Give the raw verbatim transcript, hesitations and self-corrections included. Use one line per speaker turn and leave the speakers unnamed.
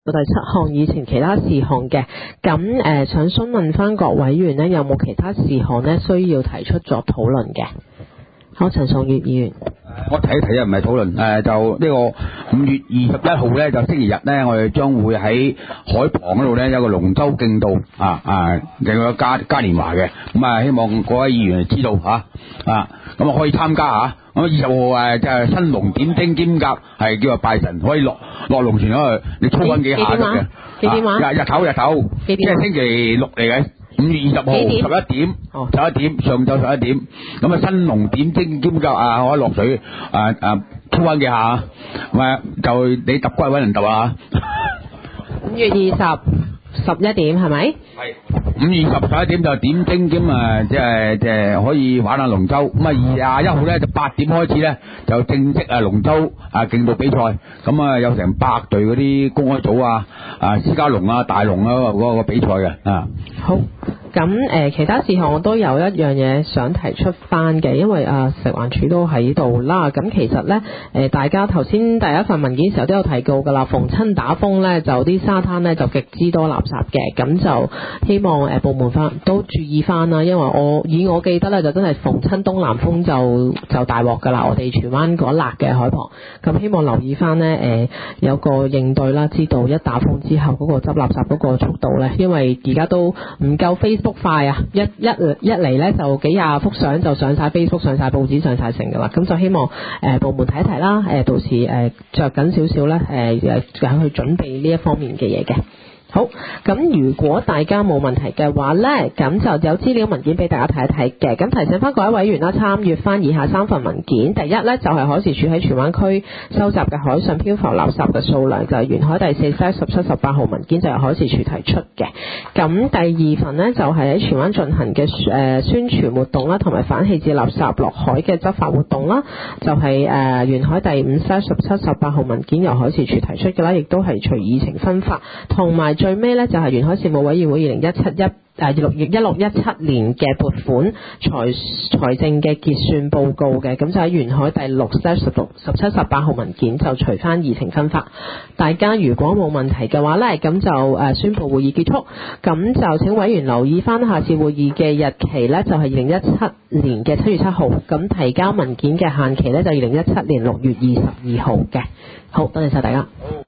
第七項以前其他事項嘅，咁誒、呃、想詢問翻各委員呢，有冇其他事項呢需要提出作討論嘅？好，陳崇越議員。
我提一提啊，唔係討論，誒就呢個五月二十一號咧，就星期日咧，我哋將會喺海旁嗰度咧有個龍舟競渡啊啊，有個嘉嘉年華嘅，咁啊希望各位議員知道嚇啊，咁啊可以參加嚇。咁二十號誒就係新龍點睛兼夾係叫做拜神，可以落落龍船嗰度，你操翻幾下得嘅。
幾點話？
日日頭日頭，
幾點？
即係星期六嚟嘅。五月二十號十一點，
哦，
十一點上晝十一點，咁啊新龍點睛兼夾啊，可以落水啊啊操翻幾下，咁啊就你揼骨揾人揼啊！
五月二十十一點係咪？
係五月十十一點就點睛兼啊，即係即係可以玩下龍舟。咁啊二廿一號咧就八點開始咧就正式啊龍舟啊競渡比賽，咁啊有成百隊嗰啲公開組啊啊私家龍啊大龍啊嗰個比賽嘅啊。
好。咁誒、呃，其他事項我都有一樣嘢想提出翻嘅，因為啊食環署都喺度啦。咁其實咧誒、呃，大家頭先第一份文件嘅時候都有提過㗎啦。逢親打風咧，就啲沙灘咧就極之多垃圾嘅，咁就希望誒、呃、部門翻都注意翻啦。因為我以我記得咧，就真係逢親東南風就就大鑊㗎啦。我哋荃灣嗰笪嘅海旁，咁希望留意翻咧誒有個應對啦，知道一打風之後嗰個執垃圾嗰個速度咧，因為而家都唔夠飛。Facebook 快啊！一一一嚟咧就幾廿幅相就上晒 Facebook 上晒報紙上晒成㗎啦，咁就希望誒、呃、部門睇一睇啦，誒、呃、到時誒着緊少少咧誒誒去準備呢一方面嘅嘢嘅。好，咁如果大家冇問題嘅話呢，咁就有資料文件俾大家睇一睇嘅。咁提醒翻各位委員啦，參閱翻以下三份文件。第一呢，就係、是、海事處喺荃灣區收集嘅海上漂浮垃圾嘅數量，就係、是、沿海第四 set 十七、十八號文件，就由海事處提出嘅。咁第二份呢，就係、是、喺荃灣進行嘅誒、呃、宣傳活動啦，同埋反棄置垃圾落海嘅執法活動啦，就係、是、誒、呃、沿海第五 set 十七、十八號文件由海事處提出嘅啦，亦都係隨議程分發，同埋最尾呢，就係沿海事務委員會二零一七一誒六月一六一七年嘅撥款財財政嘅結算報告嘅，咁就喺沿海第六 set 十六、十七、十八號文件就隨翻議程分發。大家如果冇問題嘅話呢，咁就誒宣佈會議結束。咁就請委員留意翻下次會議嘅日期呢，就係二零一七年嘅七月七號。咁提交文件嘅限期呢，就二零一七年六月二十二號嘅。好，多謝晒大家。